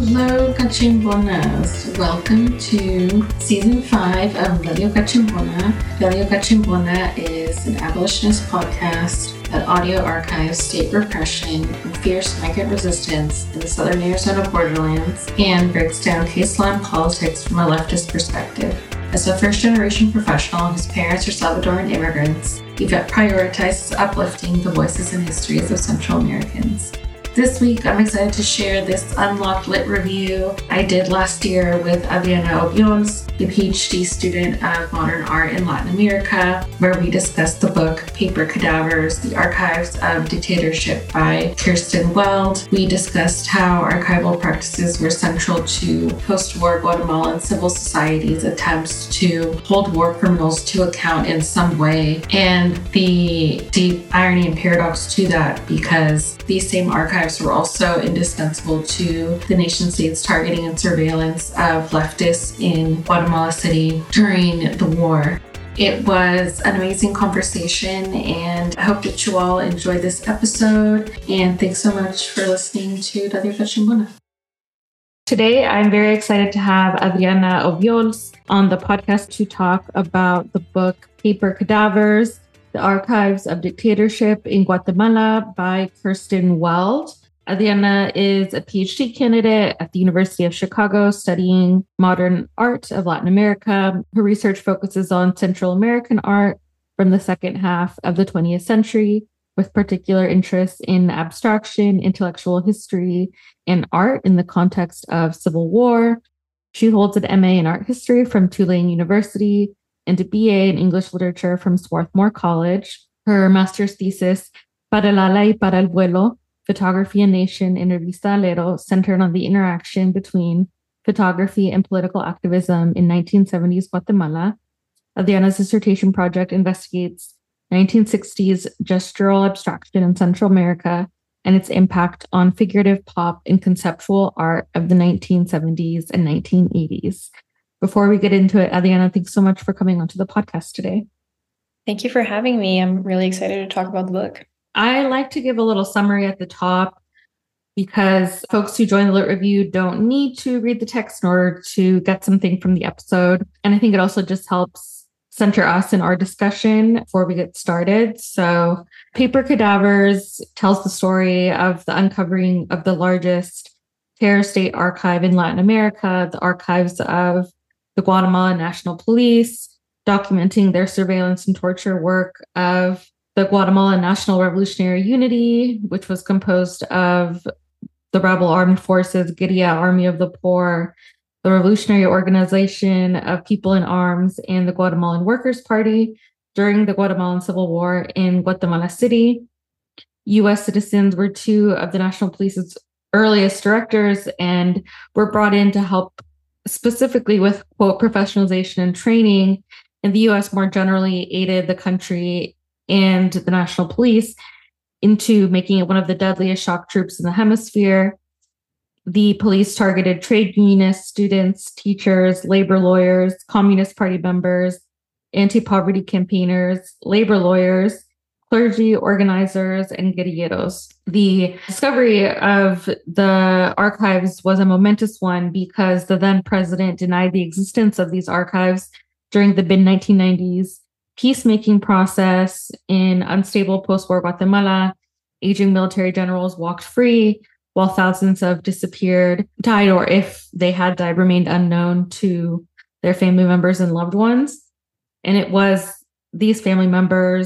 Hello, Kachimbonas. Welcome to Season 5 of Radio Kachimbona. Radio Kachimbona is an abolitionist podcast that audio archives state repression and fierce migrant resistance in the southern Arizona borderlands and breaks down case law and politics from a leftist perspective. As a first-generation professional whose parents are Salvadoran immigrants, Yvette prioritizes uplifting the voices and histories of Central Americans. This week, I'm excited to share this Unlocked Lit review I did last year with Adriana Obiols, a PhD student of modern art in Latin America, where we discussed the book Paper Cadavers, The Archives of Dictatorship by Kirsten Weld. We discussed how archival practices were central to post-war Guatemalan civil society's attempts to hold war criminals to account in some way, and the deep irony and paradox to that, because these same archives were also indispensable to the nation-state's targeting and surveillance of leftists in Guatemala City during the war. It was an amazing conversation, and I hope that you all enjoyed this episode. And thanks so much for listening to Radio Kachimbona. Today, I'm very excited to have Adriana Obiols on the podcast to talk about the book Paper Cadavers, The Archives of Dictatorship in Guatemala by Kirsten Weld. Adriana is a PhD candidate at the University of Chicago studying modern art of Latin America. Her research focuses on Central American art from the second half of the 20th century, with particular interest in abstraction, intellectual history, and art in the context of civil war. She holds an MA in art history from Tulane University and a BA in English literature from Swarthmore College. Her master's thesis, Para el ala y para el vuelo, Photography and Nation in Revista Alero, centered on the interaction between photography and political activism in 1970s Guatemala. Adriana's dissertation project investigates 1960s gestural abstraction in Central America and its impact on figurative pop and conceptual art of the 1970s and 1980s. Before we get into it, Adriana, thanks so much for coming onto the podcast today. Thank you for having me. I'm really excited to talk about the book. I like to give a little summary at the top because folks who join the Lit Review don't need to read the text in order to get something from the episode. And I think it also just helps center us in our discussion before we get started. So Paper Cadavers tells the story of the uncovering of the largest terror state archive in Latin America, the archives of the Guatemalan National Police, documenting their surveillance and torture work of the Guatemalan National Revolutionary Unity, which was composed of the rebel armed forces, Guerrilla Army of the Poor, the Revolutionary Organization of People in Arms, and the Guatemalan Workers' Party during the Guatemalan Civil War in Guatemala City. U.S. citizens were two of the National Police's earliest directors and were brought in to help specifically with, quote, professionalization and training. And the U.S. more generally aided the country and the National Police into making it one of the deadliest shock troops in the hemisphere. The police targeted trade unionists, students, teachers, labor lawyers, Communist Party members, anti-poverty campaigners, labor lawyers, clergy, organizers, and guerrilleros. The discovery of the archives was a momentous one because the then president denied the existence of these archives during the mid-1990s peacemaking process in unstable post-war Guatemala. Aging military generals walked free, while thousands of disappeared, died, or if they had died, remained unknown to their family members and loved ones. And it was these family members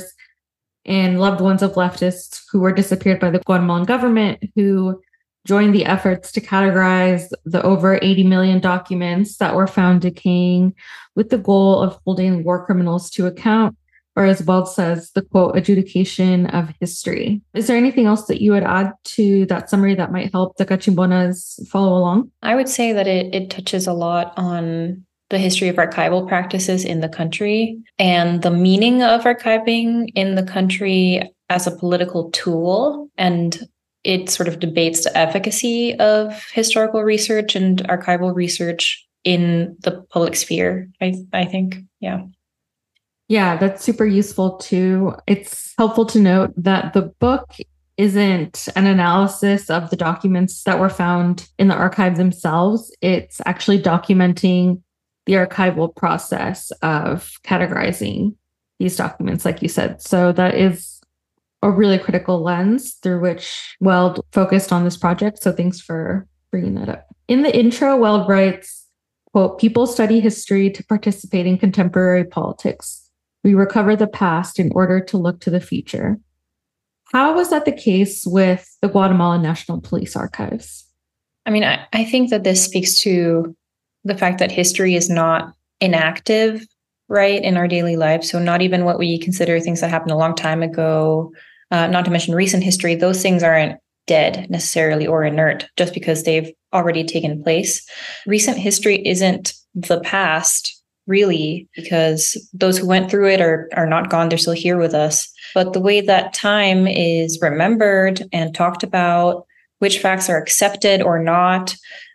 and loved ones of leftists who were disappeared by the Guatemalan government who joined the efforts to categorize the over 80 million documents that were found decaying with the goal of holding war criminals to account, or as Weld says, the quote, adjudication of history. Is there anything else that you would add to that summary that might help the Kachimbonas follow along? I would say that it touches a lot on the history of archival practices in the country and the meaning of archiving in the country as a political tool. And it sort of debates the efficacy of historical research and archival research in the public sphere, I think. Yeah. Yeah, that's super useful too. It's helpful to note that the book isn't an analysis of the documents that were found in the archive themselves. It's actually documenting the archival process of categorizing these documents, like you said. So that is a really critical lens through which Weld focused on this project. So thanks for bringing that up. In the intro, Weld writes, quote, "People study history to participate in contemporary politics. We recover the past in order to look to the future." How was that the case with the Guatemalan National Police Archives? I mean, I think that this speaks to the fact that history is not inactive, right, in our daily lives. So not even what we consider things that happened a long time ago, not to mention recent history, those things aren't dead necessarily or inert just because they've already taken place. Recent history isn't the past, really, because those who went through it are not gone. They're still here with us. But the way that time is remembered and talked about, which facts are accepted or not,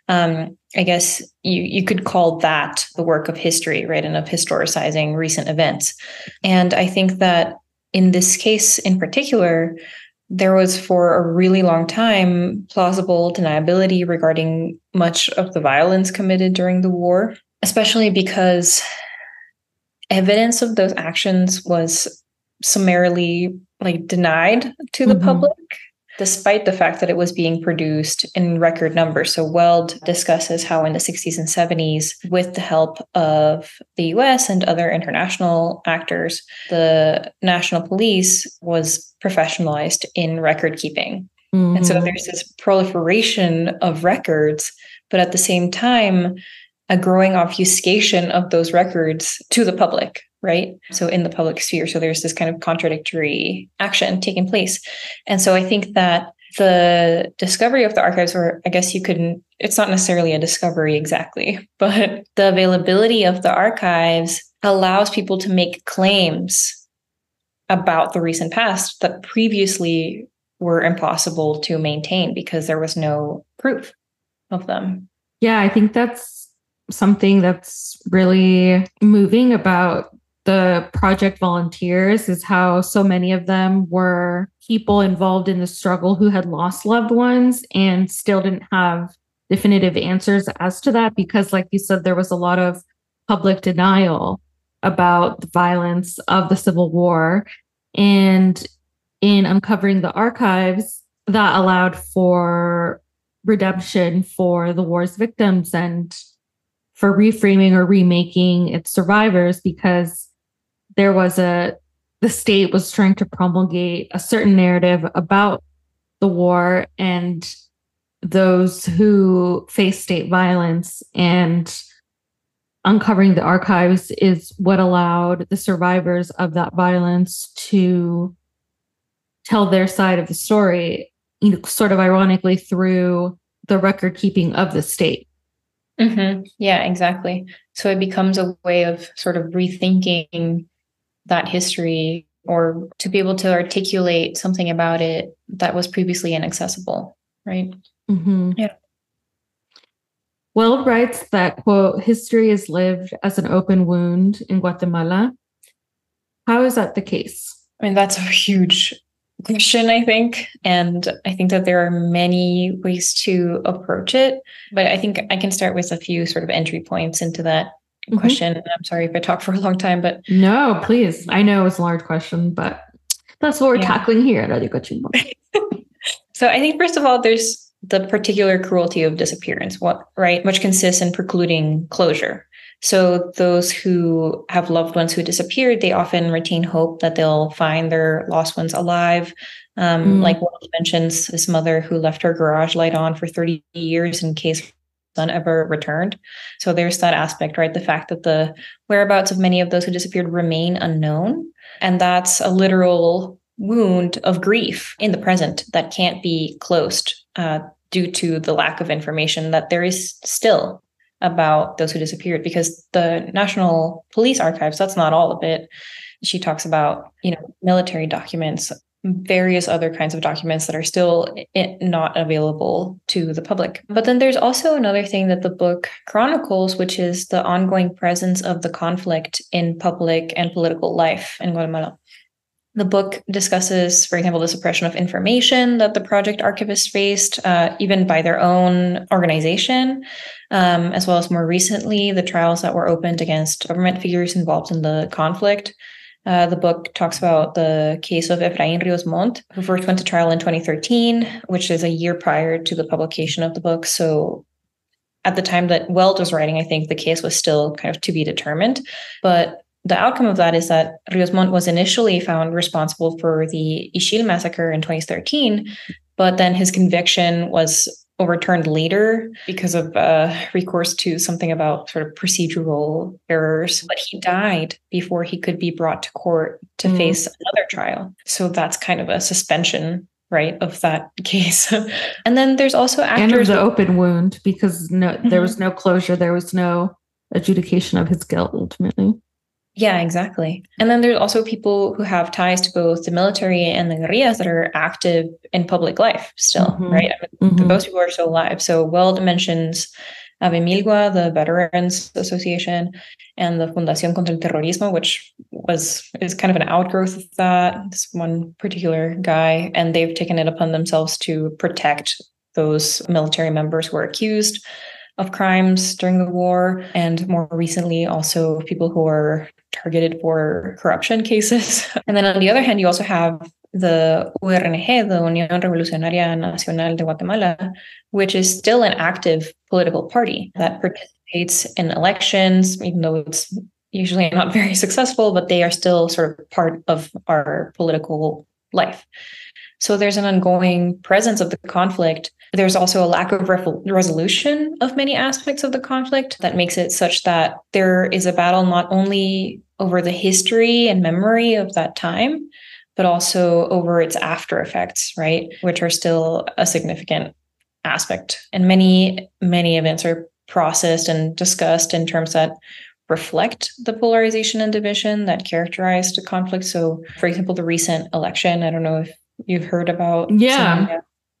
I guess you could call that the work of history, right, and of historicizing recent events. And I think that in this case in particular, there was for a really long time plausible deniability regarding much of the violence committed during the war, especially because evidence of those actions was summarily denied to the public, despite the fact that it was being produced in record numbers. So Weld discusses how in the 60s and 70s, with the help of the US and other international actors, the National Police was professionalized in record keeping. And so there's this proliferation of records, but at the same time, a growing obfuscation of those records to the public, right? So in the public sphere. So there's this kind of contradictory action taking place. And so I think that the discovery of the archives, or I guess it's not necessarily a discovery exactly, but the availability of the archives allows people to make claims about the recent past that previously were impossible to maintain because there was no proof of them. Yeah, I think that's something that's really moving about the project volunteers is how so many of them were people involved in the struggle who had lost loved ones and still didn't have definitive answers as to that because, like you said, there was a lot of public denial about the violence of the Civil War. And in uncovering the archives, that allowed for redemption for the war's victims and for reframing or remaking its survivors, because the state was trying to promulgate a certain narrative about the war and those who faced state violence, and uncovering the archives is what allowed the survivors of that violence to tell their side of the story, sort of ironically through the record keeping of the state. Yeah, exactly. So it becomes a way of sort of rethinking that history, or to be able to articulate something about it that was previously inaccessible, right? Yeah. Weld writes that, quote, "History is lived as an open wound in Guatemala." How is that the case? I mean, that's a huge question, I think. And I think that there are many ways to approach it. But I think I can start with a few sort of entry points into that question. And I'm sorry if I talk for a long time, but... No, please. I know it's a large question, but that's what we're tackling here at Radio Cachimbona. So I think, first of all, there's the particular cruelty of disappearance, which consists in precluding closure. So those who have loved ones who disappeared, they often retain hope that they'll find their lost ones alive. Like Weld mentions, this mother who left her garage light on for 30 years in case her son ever returned. So there's that aspect, right? The fact that the whereabouts of many of those who disappeared remain unknown. And that's a literal wound of grief in the present that can't be closed due to the lack of information that there is still about those who disappeared, because the National Police Archives, that's not all of it. She talks about, military documents, various other kinds of documents that are still not available to the public. But then there's also another thing that the book chronicles, which is the ongoing presence of the conflict in public and political life in Guatemala. The book discusses, for example, the suppression of information that the project archivists faced, even by their own organization, as well as more recently, the trials that were opened against government figures involved in the conflict. The book talks about the case of Efraín Ríos Montt, who first went to trial in 2013, which is a year prior to the publication of the book. So at the time that Weld was writing, I think the case was still kind of to be determined. But the outcome of that is that Ríos Montt was initially found responsible for the Ixil massacre in 2013, but then his conviction was overturned later because of recourse to something about sort of procedural errors. But he died before he could be brought to court to face another trial. So that's kind of a suspension, right, of that case. And then there's also actors. And of the open wound, because there was no closure. There was no adjudication of his guilt ultimately. Yeah, exactly. And then there's also people who have ties to both the military and the guerrillas that are active in public life still, right? I mean, those people are still alive. So Weld mentions Avemilgua, the Veterans Association, and the Fundación contra el Terrorismo, which is kind of an outgrowth of that, this one particular guy. And they've taken it upon themselves to protect those military members who are accused of crimes during the war, and more recently also people who are targeted for corruption cases. And then on the other hand, you also have the URNG, the Unión Revolucionaria Nacional de Guatemala, which is still an active political party that participates in elections, even though it's usually not very successful, but they are still sort of part of our political life. So there's an ongoing presence of the conflict. There's also a lack of resolution of many aspects of the conflict that makes it such that there is a battle not only over the history and memory of that time, but also over its after effects, right? Which are still a significant aspect. And many events are processed and discussed in terms that reflect the polarization and division that characterized the conflict. So, for example, the recent election, I don't know if you've heard about. Yeah.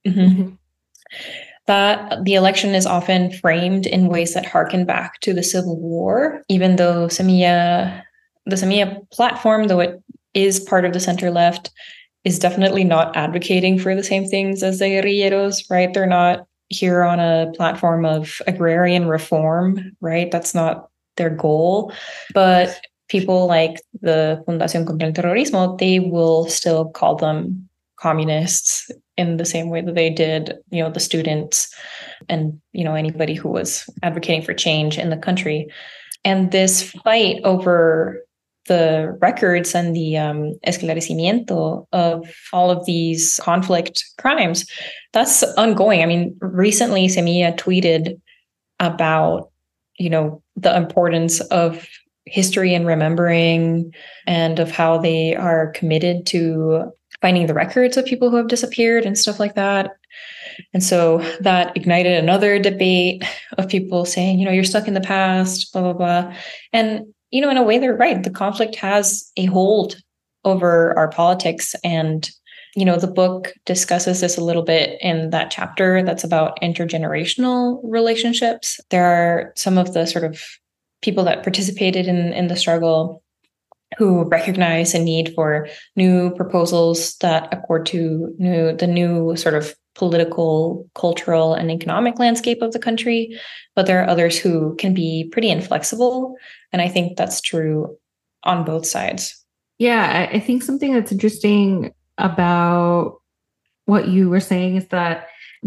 That the election is often framed in ways that harken back to the Civil War, even though the Semilla platform, though it is part of the center left, is definitely not advocating for the same things as the guerrilleros, right? They're not here on a platform of agrarian reform, right? That's not their goal. But people like the Fundación contra el Terrorismo, they will still call them communists in the same way that they did, the students and, anybody who was advocating for change in the country. And this fight over the records and the esclarecimiento of all of these conflict crimes, that's ongoing. I mean, recently Semilla tweeted about, the importance of history and remembering, and of how they are committed to finding the records of people who have disappeared and stuff like that. And so that ignited another debate of people saying, you're stuck in the past, blah, blah, blah. And, in a way, they're right. The conflict has a hold over our politics. And, the book discusses this a little bit in that chapter that's about intergenerational relationships. There are some of the sort of people that participated in the struggle who recognize a need for new proposals that accord to the new sort of political, cultural, and economic landscape of the country. But there are others who can be pretty inflexible. And I think that's true on both sides. Yeah, I think something that's interesting about what you were saying is that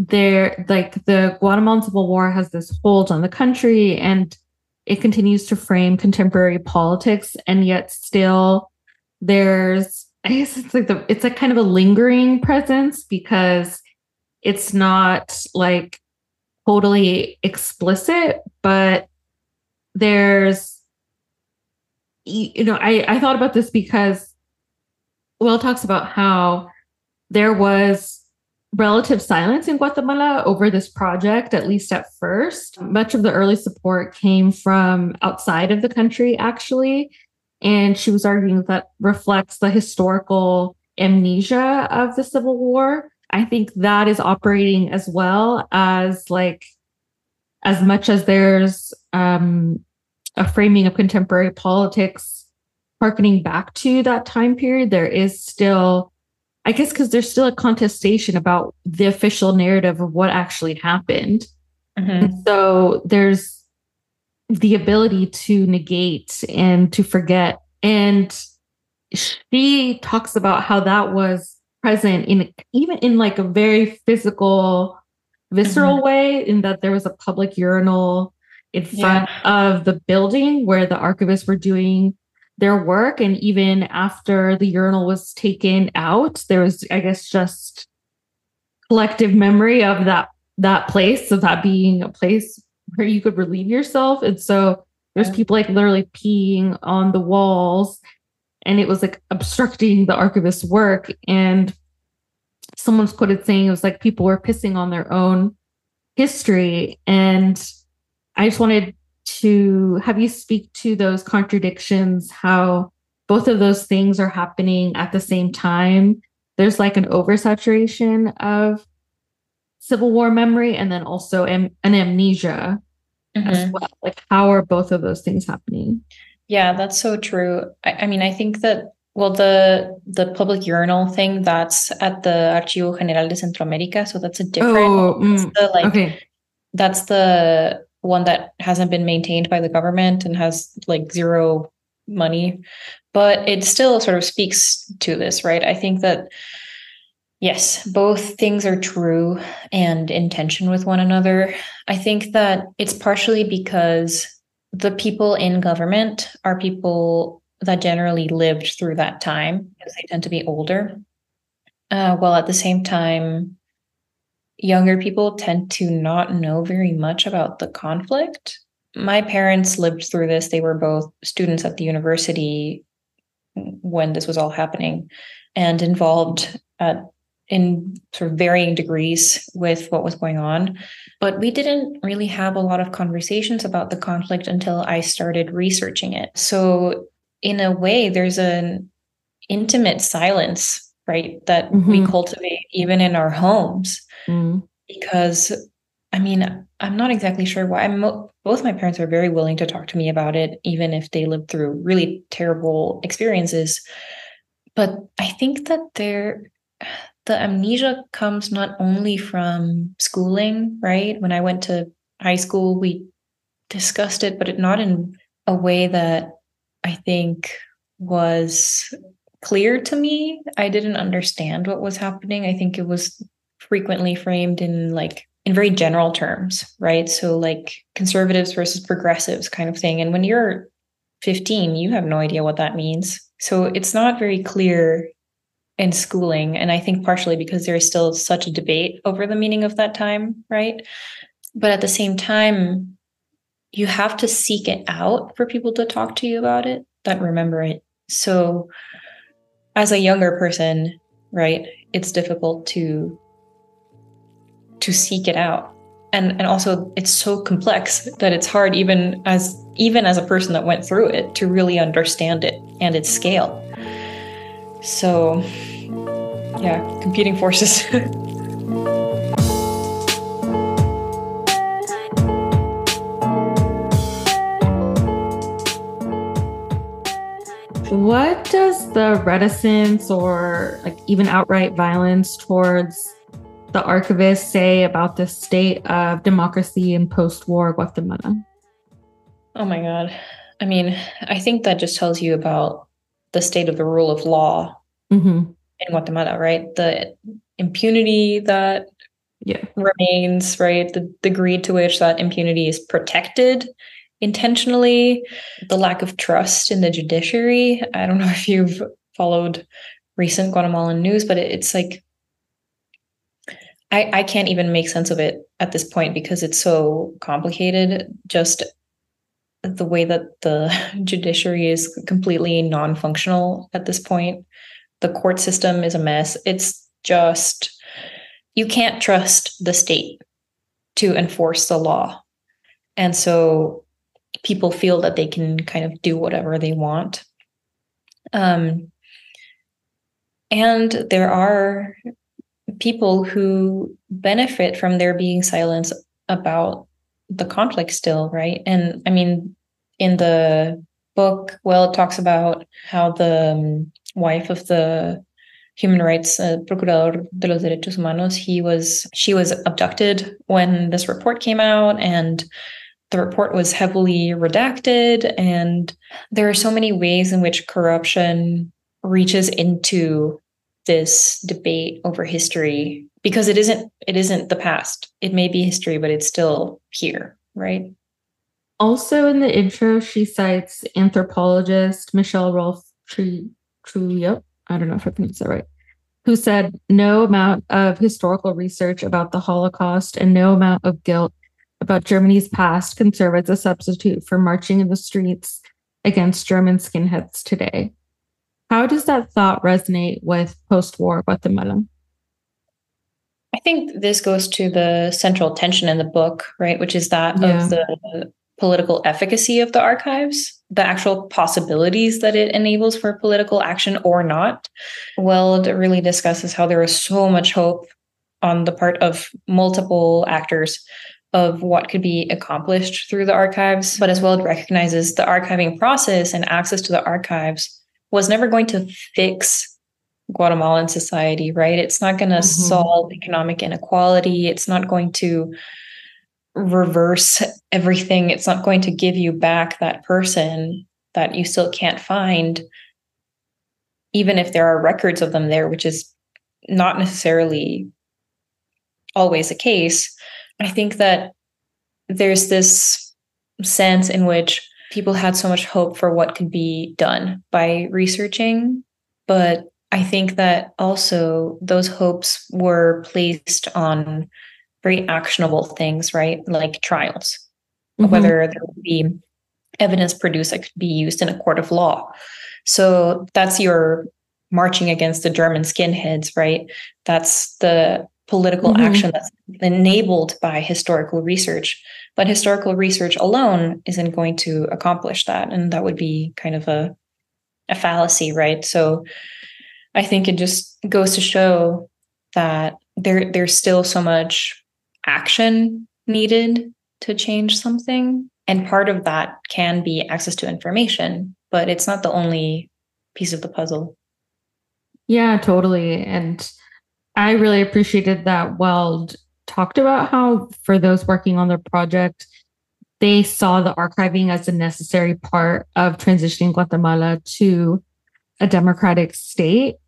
the Guatemalan Civil War has this hold on the country, and it continues to frame contemporary politics, and yet still there's, I guess it's a kind of a lingering presence, because it's not like totally explicit, but there's, I thought about this because Will talks about how there was relative silence in Guatemala over this project, at least at first. Much of the early support came from outside of the country, actually. And she was arguing that reflects the historical amnesia of the Civil War. I think that is operating as well as as much as there's a framing of contemporary politics harkening back to that time period, there is still, I guess, because there's still a contestation about the official narrative of what actually happened. And so there's the ability to negate and to forget. And she talks about how that was present in even in like a very physical, visceral way, in that there was a public urinal in front of the building where the archivists were doing their work. And even after the urinal was taken out, there was, I guess, just collective memory of that place, of that being a place where you could relieve yourself. And so there's people like literally peeing on the walls, and it was like obstructing the archivist's work. And someone's quoted saying it was like people were pissing on their own history. And I just wanted to have you speak to those contradictions, how both of those things are happening at the same time. There's like an oversaturation of Civil War memory, and then also an amnesia as well. Like, how are both of those things happening? Yeah, that's so true. I mean, I think that, well, the public urinal thing, that's at the Archivo General de Centroamérica, so that's a different. That's the one that hasn't been maintained by the government and has like zero money, but it still sort of speaks to this, right? I think that yes, both things are true and in tension with one another. I think that it's partially because the people in government are people that generally lived through that time, because they tend to be older. While at the same time, younger people tend to not know very much about the conflict. My parents lived through this. They were both students at the university when this was all happening, and involved in sort of varying degrees with what was going on. But we didn't really have a lot of conversations about the conflict until I started researching it. So in a way, there's an intimate silence, right, that we cultivate even in our homes. Because, I mean, I'm not exactly sure why. Both my parents are very willing to talk to me about it, even if they lived through really terrible experiences. But I think that the amnesia comes not only from schooling, right? When I went to high school, we discussed it, but not in a way that I think was clear to me. I didn't understand what was happening. I think it was frequently framed in very general terms, right? So like conservatives versus progressives kind of thing. And when you're 15, you have no idea what that means. So it's not very clear in schooling. And I think partially because there is still such a debate over the meaning of that time, right? But at the same time, you have to seek it out for people to talk to you about it, that remember it. So as a younger person, right, it's difficult to seek it out. And also it's so complex that it's hard even as a person that went through it to really understand it and its scale. So yeah, competing forces. What does the reticence or like even outright violence towards the archivists say about the state of democracy in post-war Guatemala? Oh my God. I mean, I think that just tells you about the state of the rule of law in Guatemala, right? The impunity that remains, right? The degree to which that impunity is protected intentionally, the lack of trust in the judiciary. I don't know if you've followed recent Guatemalan news, but it's like, I can't even make sense of it at this point because it's so complicated. Just the way that the judiciary is completely non-functional at this point. The court system is a mess. It's just, you can't trust the state to enforce the law. And so people feel that they can kind of do whatever they want. And there are people who benefit from there being silence about the conflict still, right? And I mean, in the book, well, it talks about how the wife of the human rights Procurador de los Derechos Humanos, she was abducted when this report came out, and the report was heavily redacted. And there are so many ways in which corruption reaches into this debate over history, because it isn't the past. It may be history, but it's still here, right? Also in the intro, she cites anthropologist Michelle Rolfe Trujillo, I don't know if I pronounced that right, who said no amount of historical research about the Holocaust and no amount of guilt about Germany's past can serve as a substitute for marching in the streets against German skinheads today. How does that thought resonate with post-war Guatemala? I think this goes to the central tension in the book, right? Which is that of the political efficacy of the archives, the actual possibilities that it enables for political action or not. Weld really discusses how there is so much hope on the part of multiple actors of what could be accomplished through the archives. But as Weld recognizes, the archiving process and access to the archives was never going to fix Guatemalan society, right? It's not going to solve economic inequality. It's not going to reverse everything. It's not going to give you back that person that you still can't find, even if there are records of them there, which is not necessarily always the case. I think that there's this sense in which people had so much hope for what could be done by researching, but I think that also those hopes were placed on very actionable things, right? Like trials, whether there would be evidence produced that could be used in a court of law. So that's your marching against the German skinheads, right? That's the political action that's enabled by historical research. But historical research alone isn't going to accomplish that. And that would be kind of a fallacy, right? So I think it just goes to show that there's still so much action needed to change something. And part of that can be access to information, but it's not the only piece of the puzzle. Yeah, totally. And I really appreciated that Weld talked about how, for those working on the project, they saw the archiving as a necessary part of transitioning Guatemala to a democratic state.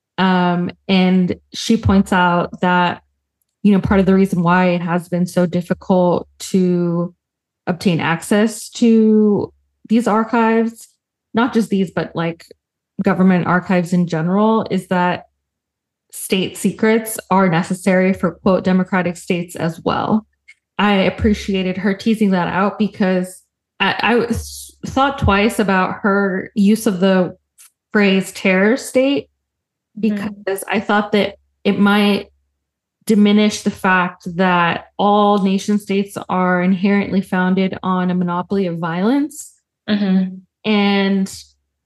And she points out that, part of the reason why it has been so difficult to obtain access to these archives, not just these, but like government archives in general, is that state secrets are necessary for, quote, democratic states as well. I appreciated her teasing that out because I thought twice about her use of the phrase terror state, because I thought that it might diminish the fact that all nation states are inherently founded on a monopoly of violence. And,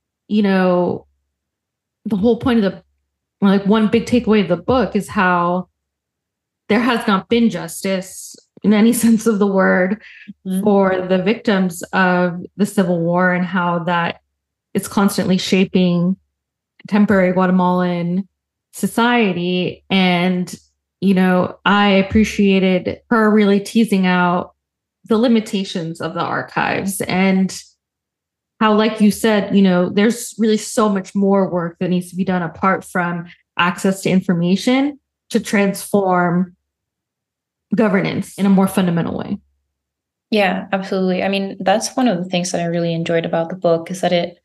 the whole point of one big takeaway of the book is how there has not been justice in any sense of the word for the victims of the Civil War, and how that is constantly shaping contemporary Guatemalan society. And, I appreciated her really teasing out the limitations of the archives and how, like you said, there's really so much more work that needs to be done apart from access to information to transform governance in a more fundamental way. Yeah, absolutely. I mean, that's one of the things that I really enjoyed about the book, is that it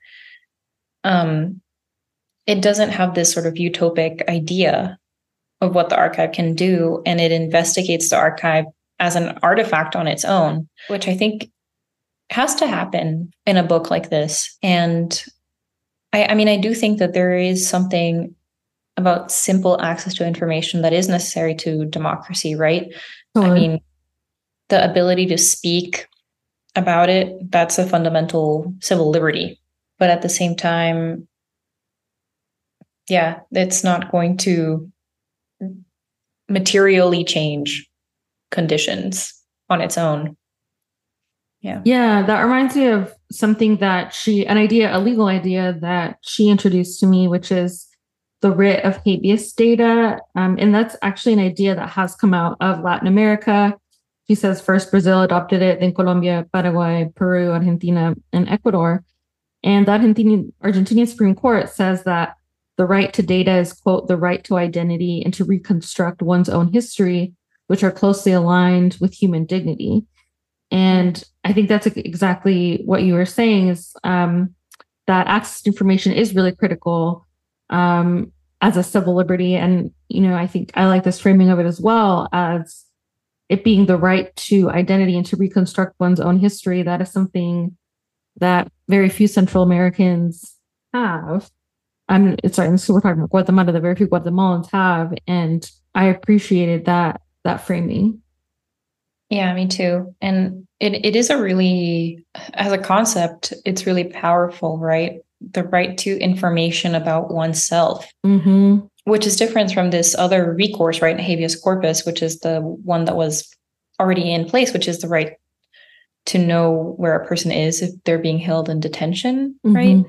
doesn't have this sort of utopic idea of what the archive can do, and it investigates the archive as an artifact on its own, which I think has to happen in a book like this. And I do think that there is something about simple access to information that is necessary to democracy, right? I mean, the ability to speak about it, that's a fundamental civil liberty. But at the same time, yeah, it's not going to materially change conditions on its own. Yeah, that reminds me of something that a legal idea that she introduced to me, which is the writ of habeas data. And that's actually an idea that has come out of Latin America. She says first Brazil adopted it, then Colombia, Paraguay, Peru, Argentina, and Ecuador. And the Argentinian Supreme Court says that the right to data is, quote, the right to identity and to reconstruct one's own history, which are closely aligned with human dignity. And I think that's exactly what you were saying is that access to information is really critical as a civil liberty. And, I think I like this framing of it as well as it being the right to identity and to reconstruct one's own history. That is something that very few Central Americans have. So we're talking about Guatemala, that very few Guatemalans have. And I appreciated that framing. Yeah, me too. And it is as a concept, it's really powerful, right? The right to information about oneself, which is different from this other recourse, right? Habeas corpus, which is the one that was already in place, which is the right to know where a person is if they're being held in detention, right?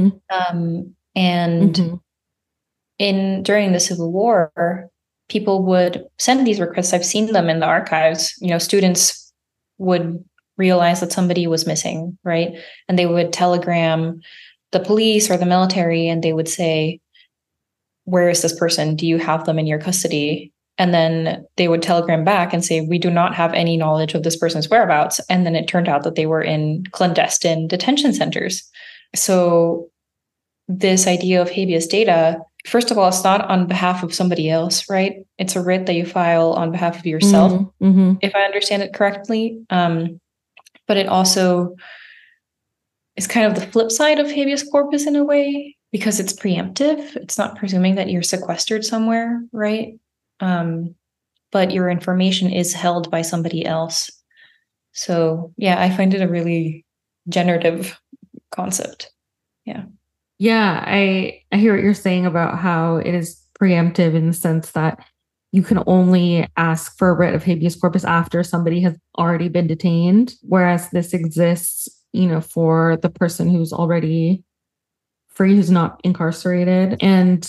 During the Civil War, people would send these requests. I've seen them in the archives. Students would realize that somebody was missing, right? And they would telegram the police or the military, and they would say, where is this person? Do you have them in your custody? And then they would telegram back and say, we do not have any knowledge of this person's whereabouts. And then it turned out that they were in clandestine detention centers. So this idea of habeas data, first of all, it's not on behalf of somebody else, right? It's a writ that you file on behalf of yourself, if I understand it correctly. But it also is kind of the flip side of habeas corpus in a way, because it's preemptive. It's not presuming that you're sequestered somewhere, right? But your information is held by somebody else. So yeah, I find it a really generative concept. Yeah. Yeah, I hear what you're saying about how it is preemptive in the sense that you can only ask for a writ of habeas corpus after somebody has already been detained, whereas this exists, for the person who's already free, who's not incarcerated. And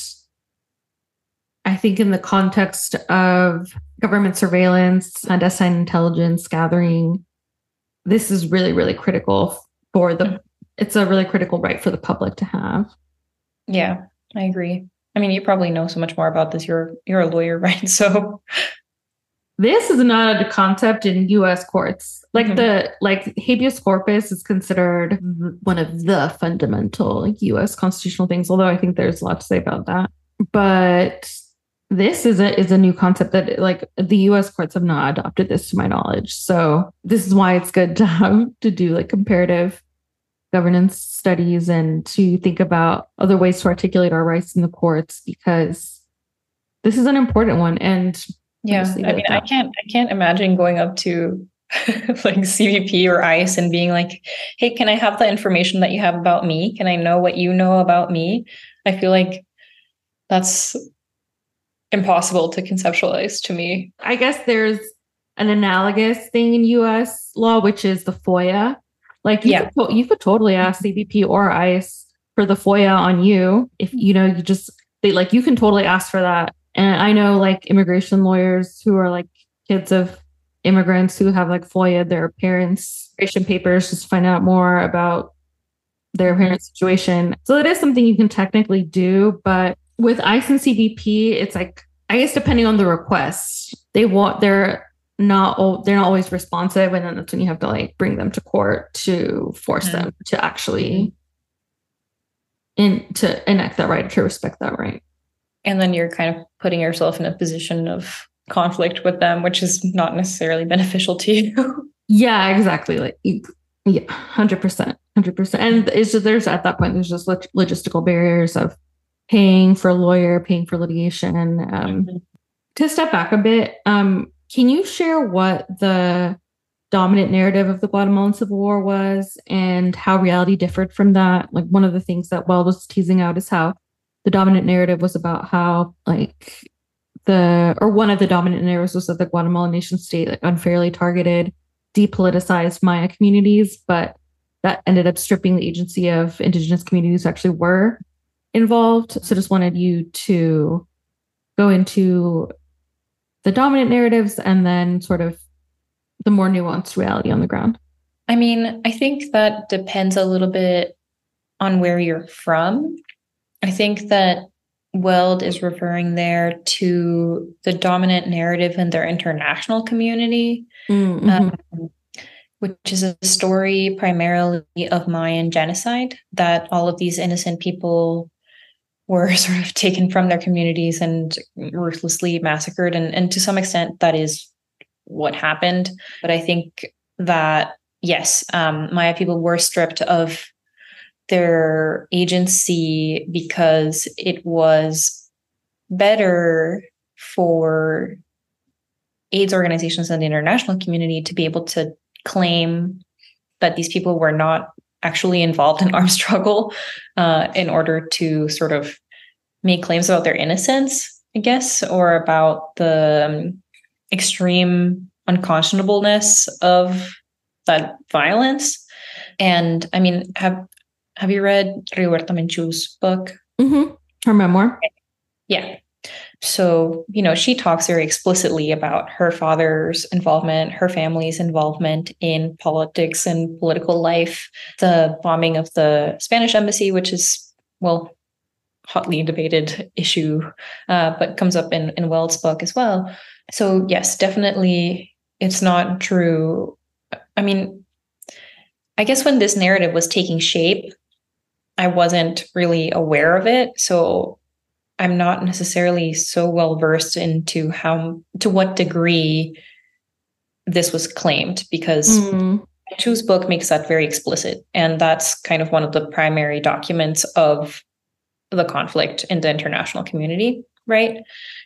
I think in the context of government surveillance, clandestine intelligence gathering, this is really, really critical it's a really critical right for the public to have. Yeah, I agree. I mean, you probably know so much more about this. You're a lawyer, right? So this is not a concept in U.S. courts. Habeas corpus is considered one of the fundamental U.S. constitutional things, although I think there's a lot to say about that. But this is a new concept that the U.S. courts have not adopted this to my knowledge. So this is why it's good to do comparative governance studies and to think about other ways to articulate our rights in the courts, because this is an important one. And yeah, I mean, I can't imagine going up to CBP or ICE and being like, hey, can I have the information that you have about me? Can I know what you know about me? I feel like that's impossible to conceptualize to me. I guess there's an analogous thing in US law, which is the FOIA. You could totally ask CBP or ICE for the FOIA on you if you can totally ask for that. And I know immigration lawyers who are kids of immigrants who have FOIA their parents' immigration papers just to find out more about their parents' situation. So it is something you can technically do, but with ICE and CBP, it's I guess depending on the request, they're not always responsive, and then that's when you have to bring them to court to force them to actually to enact that right, to respect that right. And then you're kind of putting yourself in a position of conflict with them, which is not necessarily beneficial to you. Yeah, exactly. 100%. And it's just, there's logistical barriers of paying for a lawyer, paying for litigation. To step back a bit, can you share what the dominant narrative of the Guatemalan Civil War was and how reality differed from that? One of the things that Well was teasing out is how the dominant narrative was about how one of the dominant narratives was that the Guatemalan nation state unfairly targeted depoliticized Maya communities, but that ended up stripping the agency of Indigenous communities who actually were involved. So just wanted you to go into the dominant narratives and then sort of the more nuanced reality on the ground. I mean, I think that depends a little bit on where you're from. I think that Weld is referring there to the dominant narrative in their international community, which is a story primarily of Mayan genocide, that all of these innocent people were sort of taken from their communities and ruthlessly massacred. And to some extent, that is what happened. But I think that, yes, Maya people were stripped of their agency because it was better for AIDS organizations and the international community to be able to claim that these people were not actually involved in armed struggle in order to sort of make claims about their innocence, I guess, or about the extreme unconscionableness of that violence. And I mean, have you read Rigoberta Menchu's book? Her memoir? Yeah. So, she talks very explicitly about her father's involvement, her family's involvement in politics and political life, the bombing of the Spanish embassy, which is, well, hotly debated issue, but comes up in Weld's book as well. So yes, definitely it's not true. I mean, I guess when this narrative was taking shape, I wasn't really aware of it. So I'm not necessarily so well versed into to what degree this was claimed, because Chu's book makes that very explicit. And that's kind of one of the primary documents of the conflict in the international community, right?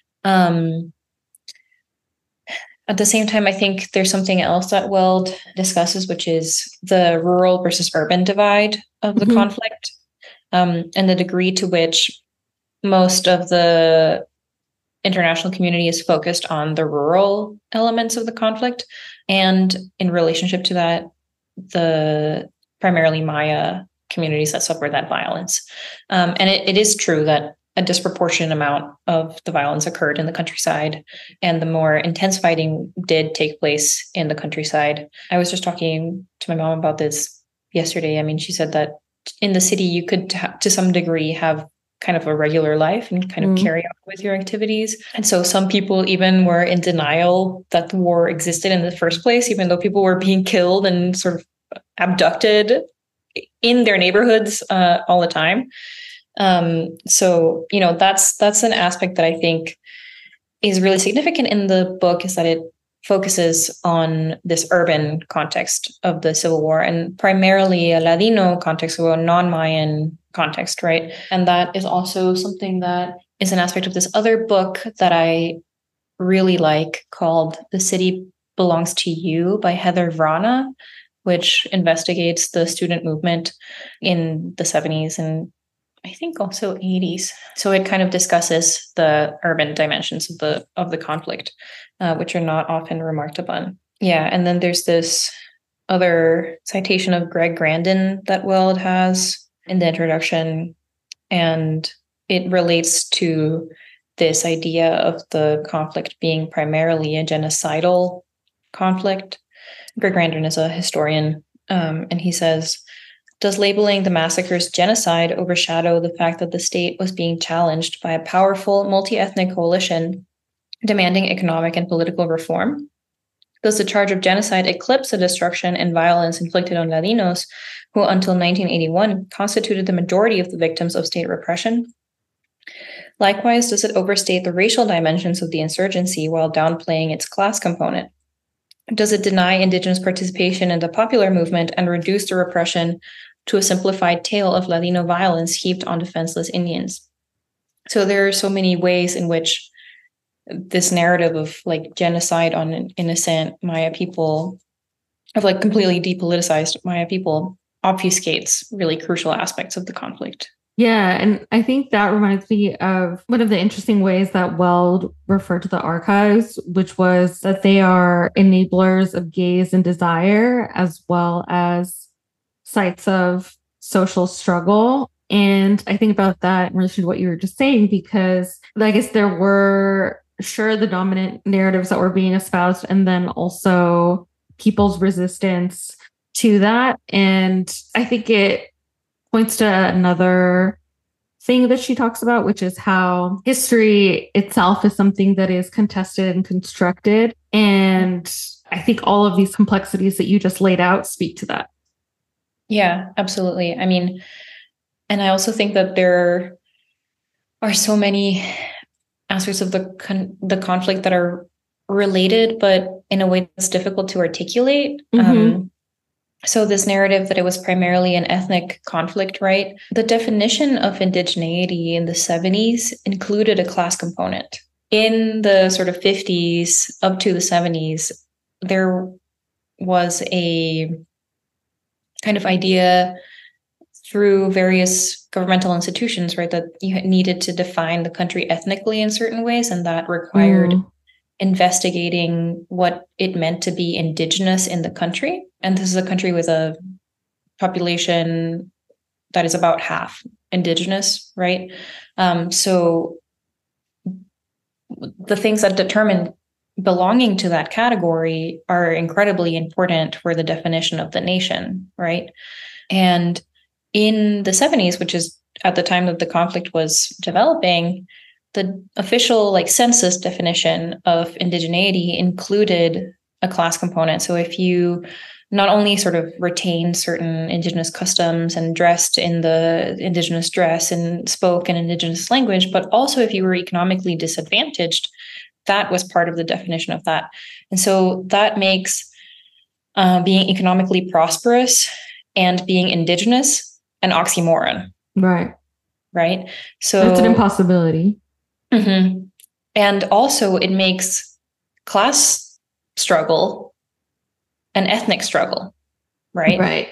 At the same time, I think there's something else that Weld discusses, which is the rural versus urban divide of the conflict, and the degree to which most of the international community is focused on the rural elements of the conflict. And in relationship to that, the primarily Maya communities that suffer that violence. And it is true that a disproportionate amount of the violence occurred in the countryside, and the more intense fighting did take place in the countryside. I was just talking to my mom about this yesterday. I mean, she said that in the city, you could, to some degree, have kind of a regular life and kind of carry on with your activities. And so some people even were in denial that the war existed in the first place, even though people were being killed and sort of abducted in their neighborhoods all the time. So, that's an aspect that I think is really significant in the book, is that it focuses on this urban context of the Civil War, and primarily a Ladino context, or a non-Mayan context, right? And that is also something that is an aspect of this other book that I really like, called The City Belongs to You by Heather Vrana, which investigates the student movement in the 70s and I think also 80s. So it kind of discusses the urban dimensions of the conflict, which are not often remarked upon. Yeah, and then there's this other citation of Greg Grandin that Weld has in the introduction, and it relates to this idea of the conflict being primarily a genocidal conflict. Greg Grandin is a historian, and he says, "Does labeling the massacres genocide overshadow the fact that the state was being challenged by a powerful multi-ethnic coalition demanding economic and political reform? Does the charge of genocide eclipse the destruction and violence inflicted on Ladinos, who until 1981 constituted the majority of the victims of state repression? Likewise, does it overstate the racial dimensions of the insurgency while downplaying its class component? Does it deny Indigenous participation in the popular movement and reduce the repression to a simplified tale of Ladino violence heaped on defenseless Indians?" So there are so many ways in which this narrative of like genocide on innocent Maya people, of like completely depoliticized Maya people, obfuscates really crucial aspects of the conflict. Yeah, and I think that reminds me of one of the interesting ways that Weld referred to the archives, which was that they are enablers of gaze and desire, as well as sites of social struggle. And I think about that in relation to what you were just saying, because I guess there were sure the dominant narratives that were being espoused, and then also people's resistance to that. And I think it points to another thing that she talks about, which is how history itself is something that is contested and constructed. And I think all of these complexities that you just laid out speak to that. Yeah, absolutely. I mean, and I also think that there are so many aspects of the conflict that are related, but in a way that's difficult to articulate. So this narrative that it was primarily an ethnic conflict, right? The definition of indigeneity in the 70s included a class component. In the sort of 50s up to the 70s, there was a kind of idea through various governmental institutions, right, that you needed to define the country ethnically in certain ways, and that required investigating what it meant to be indigenous in the country. And this is a country with a population that is about half indigenous, right? So the things that determine belonging to that category are incredibly important for the definition of the nation, right? And in the 70s, which is at the time that the conflict was developing, the official census definition of indigeneity included a class component. So if you not only sort of retained certain indigenous customs and dressed in the indigenous dress and spoke an indigenous language, but also if you were economically disadvantaged, that was part of the definition of that. And so that makes being economically prosperous and being indigenous an oxymoron. Right. So it's an impossibility. And also it makes class struggle an ethnic struggle, right?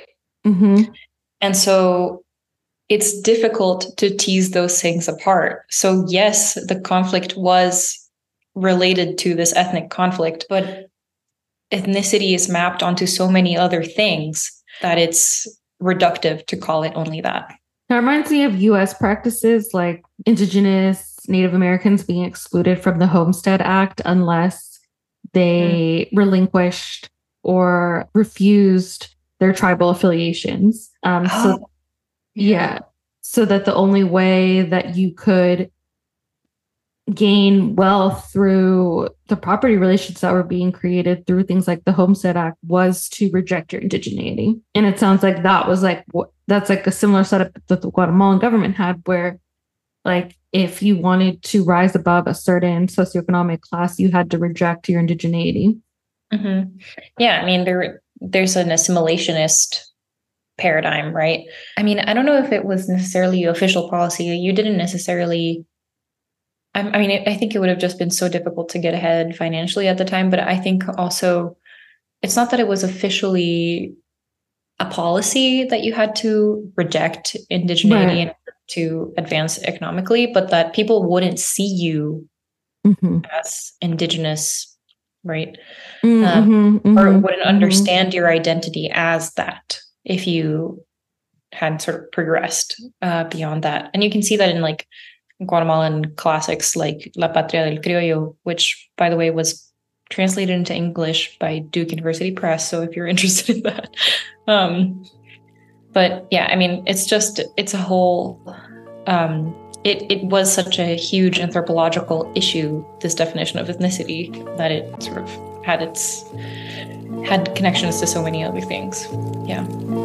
And so it's difficult to tease those things apart. So yes, the conflict was related to this ethnic conflict, but ethnicity is mapped onto so many other things that it's reductive to call it only that. That reminds me of US practices like Indigenous Native Americans being excluded from the Homestead Act unless they relinquished or refused their tribal affiliations. So that the only way that you could gain wealth through the property relations that were being created through things like the Homestead Act was to reject your indigeneity. And it sounds like that's like a similar setup that the Guatemalan government had, where if you wanted to rise above a certain socioeconomic class, you had to reject your indigeneity. Yeah, I mean, there's an assimilationist paradigm, right? I mean, I don't know if it was necessarily official policy. You didn't necessarily... I think it would have just been so difficult to get ahead financially at the time, but I think also it's not that it was officially a policy that you had to reject indigeneity in order to advance economically, but that people wouldn't see you as indigenous, right? Or wouldn't understand your identity as that if you had sort of progressed beyond that. And you can see that in Guatemalan classics like La Patria del Criollo, which, by the way, was translated into English by Duke University Press. So if you're interested in that. But yeah, I mean, it's a whole, it was such a huge anthropological issue, this definition of ethnicity, that it sort of had connections to so many other things. Yeah.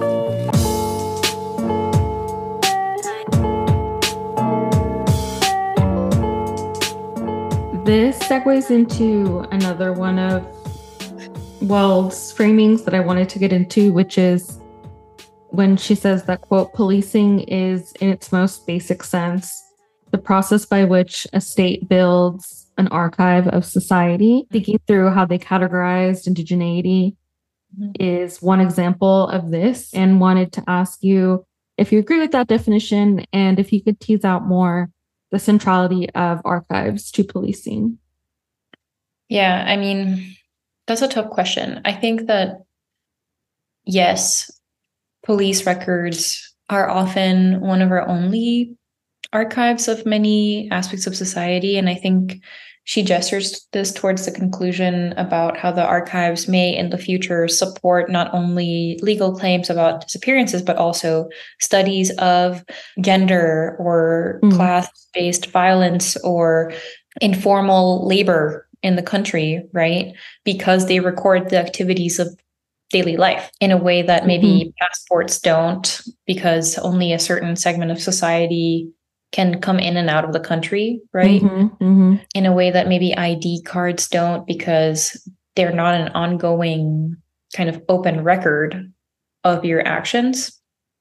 This segues into another one of Weld's framings that I wanted to get into, which is when she says that, quote, policing is, in its most basic sense, the process by which a state builds an archive of society. Thinking through how they categorized indigeneity is one example of this, and wanted to ask you if you agree with that definition and if you could tease out more the centrality of archives to policing. Yeah, I mean, that's a tough question. I think that, yes, police records are often one of our only archives of many aspects of society. And I think she gestures this towards the conclusion about how the archives may in the future support not only legal claims about disappearances, but also studies of gender or class-based violence or informal labor in the country, right? Because they record the activities of daily life in a way that maybe passports don't, because only a certain segment of society can come in and out of the country, right? In a way that maybe ID cards don't, because they're not an ongoing kind of open record of your actions.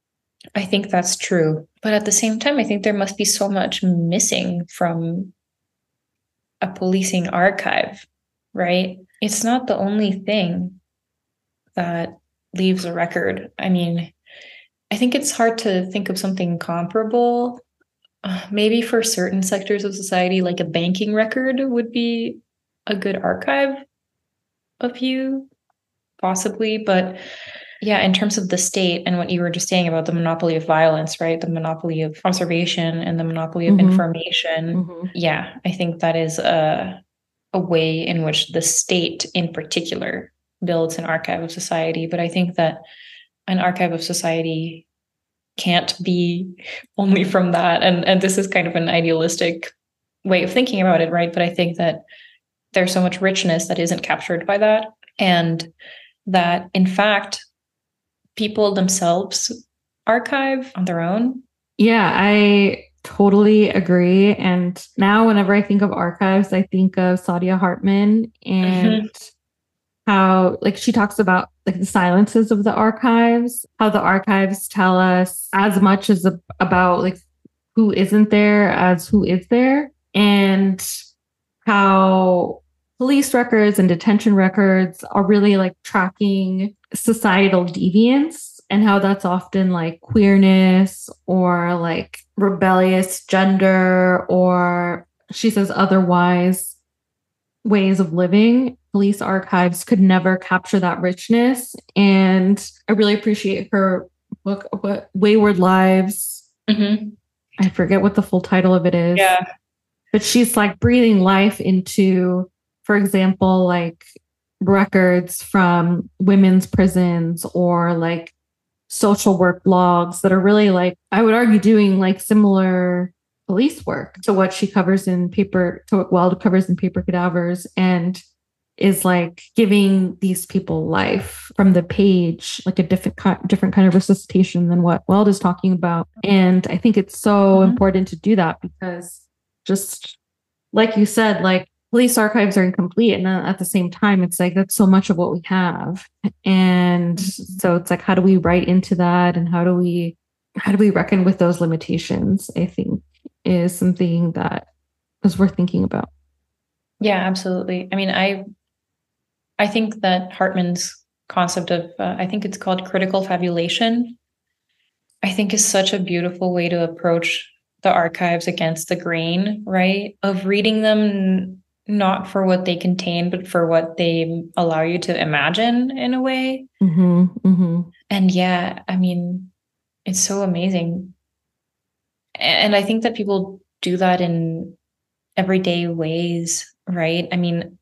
I think that's true. But at the same time, I think there must be so much missing from a policing archive, right? It's not the only thing that leaves a record. I mean, I think it's hard to think of something comparable. Maybe for certain sectors of society, like a banking record would be a good archive of you, possibly. But yeah, in terms of the state and what you were just saying about the monopoly of violence, right? The monopoly of observation and the monopoly of information. Yeah, I think that is a way in which the state in particular builds an archive of society. But I think that an archive of society can't be only from that. And this is kind of an idealistic way of thinking about it, right? But I think that there's so much richness that isn't captured by that. And that, in fact, people themselves archive on their own. Yeah, I totally agree. And now whenever I think of archives, I think of Saidiya Hartman and how, like, she talks about like the silences of the archives, how the archives tell us as much as about like who isn't there as who is there, and how police records and detention records are really like tracking societal deviance, and how that's often like queerness or like rebellious gender, or she says otherwise ways of living. Police archives could never capture that richness. And I really appreciate her book, Wayward Lives. I forget what the full title of it is. Yeah. But she's like breathing life into, for example, like records from women's prisons or like social work blogs that are really like, I would argue, doing like similar police work to what she covers in Paper, to what Weld covers in Paper Cadavers, and is like giving these people life from the page, like a different kind of resuscitation than what Weld is talking about. And I think it's so important to do that, because just like you said, like police archives are incomplete. And then at the same time, it's like, that's so much of what we have. And so it's like, how do we write into that? And how do we reckon with those limitations, I think is something that is worth thinking about. Yeah, absolutely. I mean, I think that Hartman's concept of, I think it's called critical fabulation, I think is such a beautiful way to approach the archives against the grain, right? Of reading them not for what they contain, but for what they allow you to imagine in a way. And yeah, I mean, it's so amazing. And I think that people do that in everyday ways, right? I mean,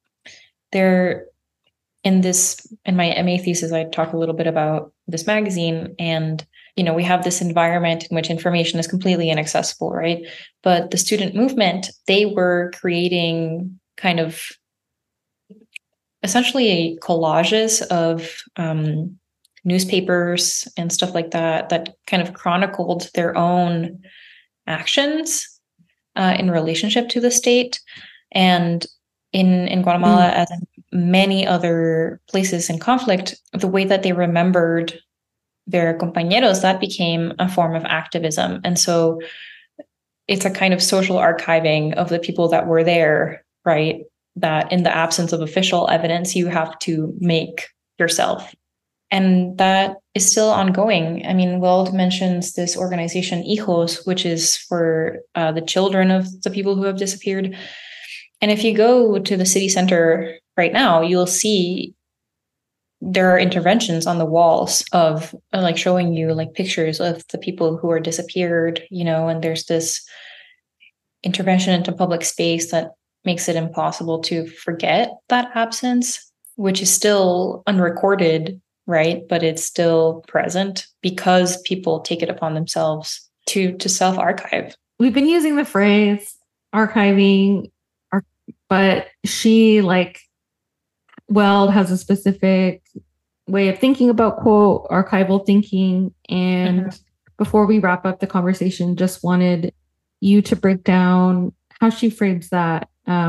in my MA thesis, I talk a little bit about this magazine, and, you know, we have this environment in which information is completely inaccessible, right? But the student movement, they were creating kind of essentially collages of newspapers and stuff like that kind of chronicled their own actions in relationship to the state. And in Guatemala, as in many other places in conflict, the way that they remembered their compañeros, that became a form of activism. And so it's a kind of social archiving of the people that were there, right? That in the absence of official evidence, you have to make yourself. And that is still ongoing. I mean, Weld mentions this organization, Hijos, which is for the children of the people who have disappeared. And if you go to the city center right now, you'll see there are interventions on the walls of like showing you like pictures of the people who are disappeared, and there's this intervention into public space that makes it impossible to forget that absence, which is still unrecorded, right? But it's still present because people take it upon themselves to self-archive. We've been using the phrase archiving, but she Weld has a specific way of thinking about, quote, archival thinking. And before we wrap up the conversation, just wanted you to break down how she frames that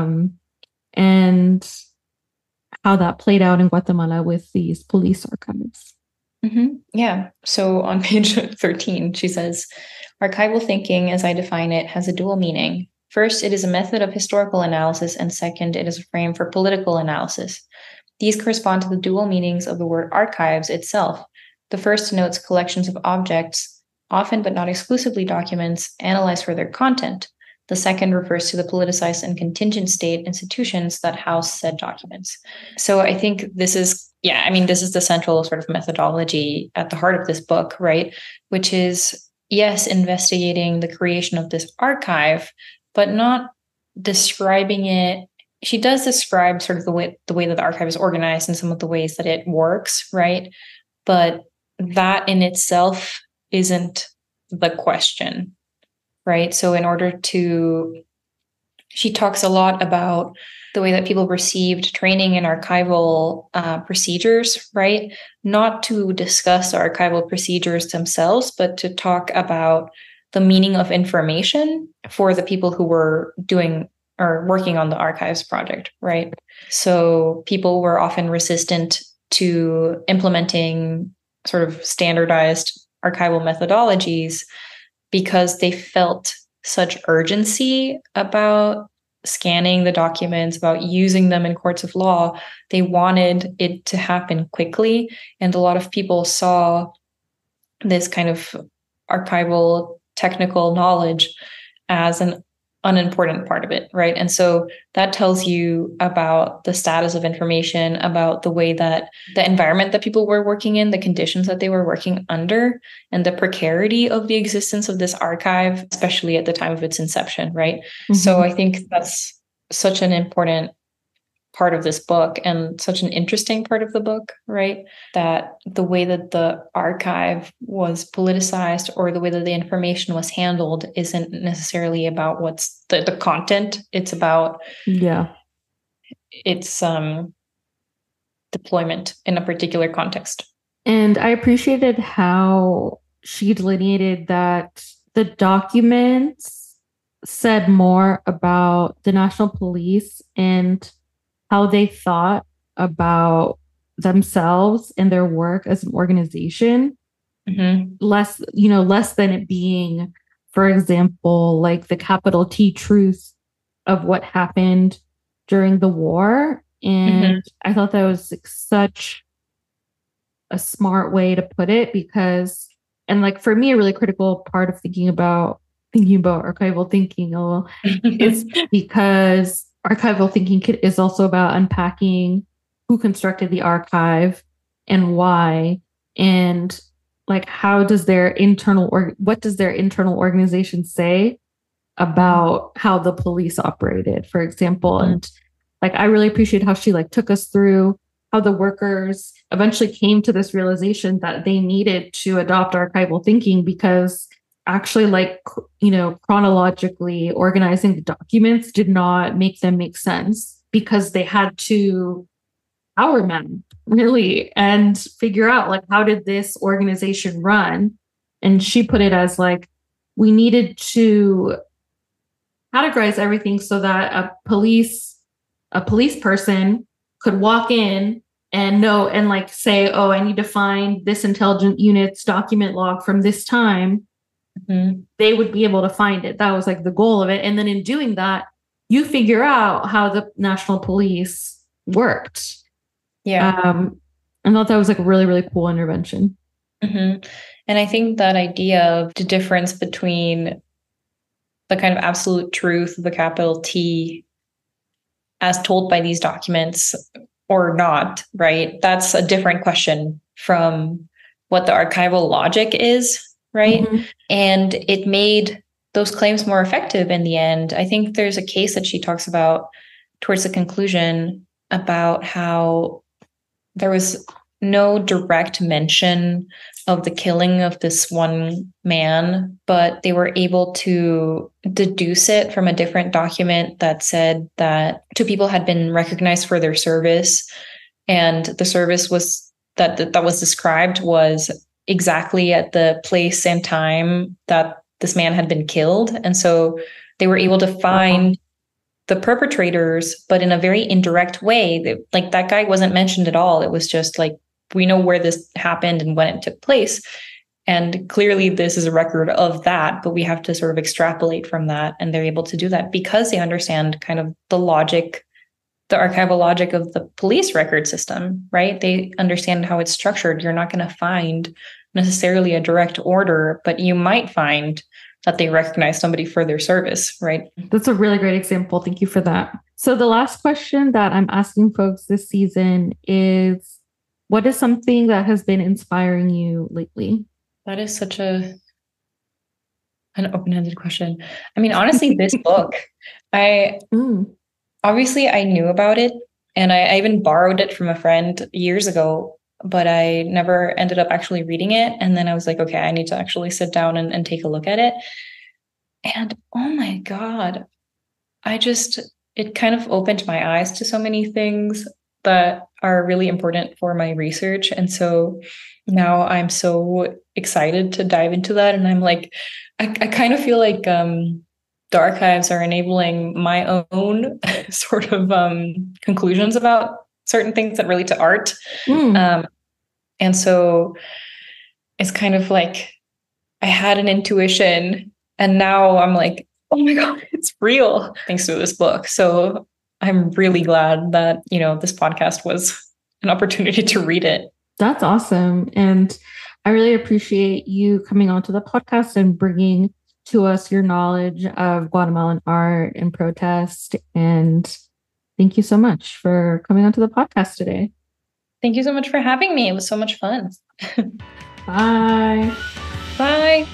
and how that played out in Guatemala with these police archives. Yeah. So on page 13, she says, archival thinking, as I define it, has a dual meaning. First, it is a method of historical analysis, and second, it is a frame for political analysis. These correspond to the dual meanings of the word archives itself. The first denotes collections of objects, often but not exclusively documents, analyzed for their content. The second refers to the politicized and contingent state institutions that house said documents. So I think this is the central sort of methodology at the heart of this book, right? Which is, yes, investigating the creation of this archive, but not describing it. She does describe sort of the way that the archive is organized and some of the ways that it works, right? But that in itself isn't the question, right? So she talks a lot about the way that people received training in archival procedures, right? Not to discuss the archival procedures themselves, but to talk about the meaning of information for the people who were doing or working on the archives project, right? So people were often resistant to implementing sort of standardized archival methodologies because they felt such urgency about scanning the documents, about using them in courts of law. They wanted it to happen quickly. And a lot of people saw this kind of archival technical knowledge as an unimportant part of it, right? And so that tells you about the status of information, about the way that the environment that people were working in, the conditions that they were working under, and the precarity of the existence of this archive, especially at the time of its inception, right? So I think that's such an important part of this book and such an interesting part of the book, right? That the way that the archive was politicized or the way that the information was handled isn't necessarily about what's the content. It's about its deployment in a particular context. And I appreciated how she delineated that the documents said more about the National Police and how they thought about themselves and their work as an organization, less than it being, for example, like the capital T truth of what happened during the war. And I thought that was such a smart way to put it because, and like for me, a really critical part of thinking about archival thinking is because archival thinking is also about unpacking who constructed the archive and why, and like what does their internal organization say about how the police operated, for example. And like I really appreciate how she like took us through how the workers eventually came to this realization that they needed to adopt archival thinking because actually chronologically organizing the documents did not make them make sense because they had to power man really and figure out like how did this organization run. And she put it as like we needed to categorize everything so that a police person could walk in and know and like say, oh, I need to find this intelligent unit's document log from this time. They would be able to find it. That was like the goal of it. And then in doing that, you figure out how the National Police worked. I thought that was like a really, really cool intervention. And I think that idea of the difference between the kind of absolute truth, the capital T, as told by these documents or not, right? That's a different question from what the archival logic is, right? Mm-hmm. And it made those claims more effective in the end. I think there's a case that she talks about towards the conclusion about how there was no direct mention of the killing of this one man, but they were able to deduce it from a different document that said that two people had been recognized for their service, and the service was that was described was exactly at the place and time that this man had been killed. And so they were able to find the perpetrators, but in a very indirect way. Like, that guy wasn't mentioned at all. It was just like, we know where this happened and when it took place. And clearly this is a record of that, but we have to sort of extrapolate from that. And they're able to do that because they understand kind of the logic, the archival logic of the police record system, right? They understand how it's structured. You're not going to find necessarily a direct order, but you might find that they recognize somebody for their service, right? That's a really great example. Thank you for that. So the last question that I'm asking folks this season is, what is something that has been inspiring you lately? That is such an open-ended question. I mean, honestly, this book, obviously I knew about it, and I even borrowed it from a friend years ago, but I never ended up actually reading it. And then I was like, okay, I need to actually sit down and take a look at it. And oh my God, it kind of opened my eyes to so many things that are really important for my research. And so now I'm so excited to dive into that. And I'm like, I kind of feel like the archives are enabling my own sort of conclusions about certain things that relate to art. And so it's kind of like I had an intuition, and now I'm like, oh my God, it's real, thanks to this book. So I'm really glad that, this podcast was an opportunity to read it. That's awesome. And I really appreciate you coming onto the podcast and bringing to us your knowledge of Guatemalan art and protest. And thank you so much for coming onto the podcast today. Thank you so much for having me. It was so much fun. Bye. Bye.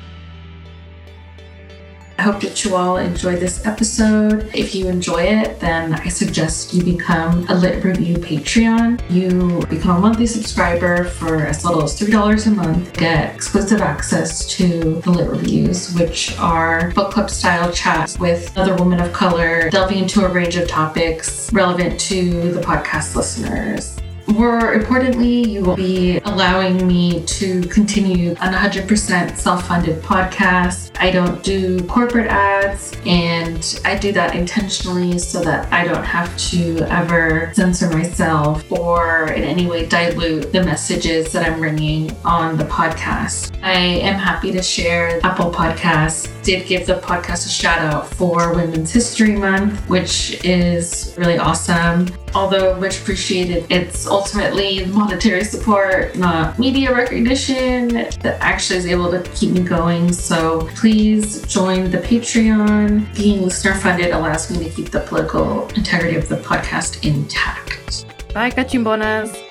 I hope that you all enjoyed this episode. If you enjoy it, then I suggest you become a Lit Review Patreon. You become a monthly subscriber for as little as $3 a month. Get exclusive access to the Lit Reviews, which are book club style chats with other women of color, delving into a range of topics relevant to the podcast listeners. More importantly, you will be allowing me to continue an 100% self-funded podcast. I don't do corporate ads, and I do that intentionally so that I don't have to ever censor myself or in any way dilute the messages that I'm bringing on the podcast. I am happy to share Apple Podcasts did give the podcast a shout out for Women's History Month, which is really awesome. Although much appreciated, it's ultimately monetary support, not media recognition, that actually is able to keep me going. So please join the Patreon. Being listener funded allows me to keep the political integrity of the podcast intact. Bye, Cachimbonas.